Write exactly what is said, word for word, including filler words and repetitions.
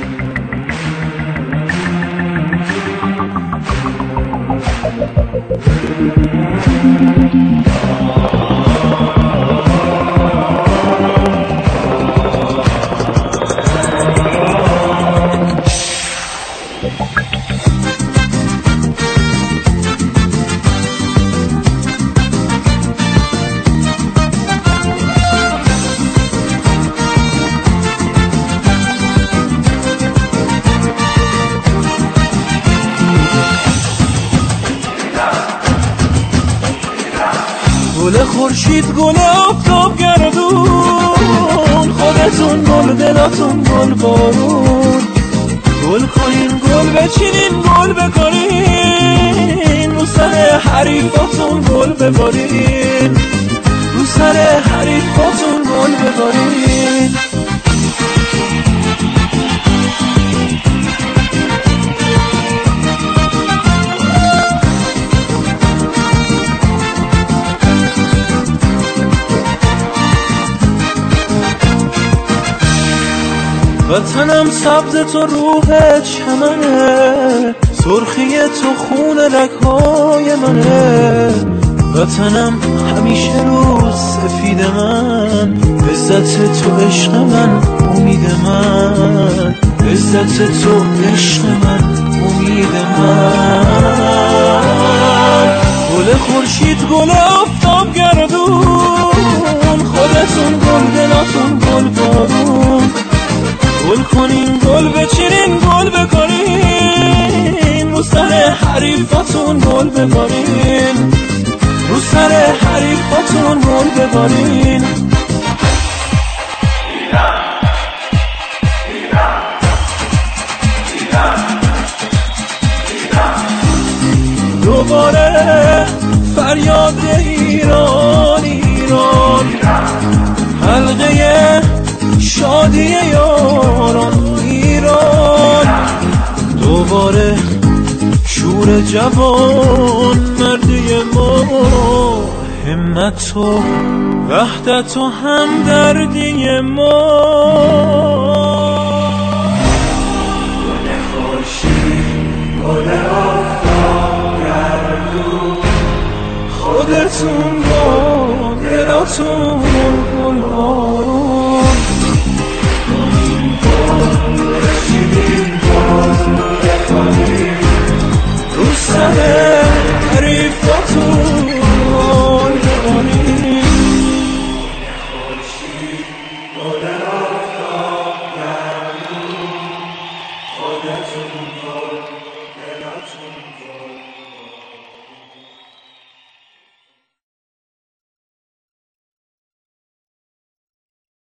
گل خورشید، گل آفتاب گردون، خودتون گل، دلاتون گل بارون. گل کنین، گل بچینین، گل بکنین، رو سر حریفاتون گل ببارین، رو سر حریفاتون گل ببارین. وطنم سبز تو روح چمنه، سرخی تو خون رگ‌های منه. وطنم همیشه روز سفید من، عزت تو عشق من، امید من. عزت تو عشق من، امید من. گل خورشید، گل آفتاب گردون، خودتون گل، دلاتون گل بارون. گل کنین، گل بچینین، گل بکنین، رو سر حریفاتون گل ببارین، رو سر حریفاتون گل ببارین. دوباره فریاد ایران، ایران، حلقه شادی یاران ایران. دوباره شور جوان مردی ما، همت و وحدت و همدردی ما. گل خورشید، گل آفتاب گردون، خودتون گل، دلاتون گل بارون. رو سر حریفاتون گل ببارین. خورشید، گل آفتاب گردون، خودتون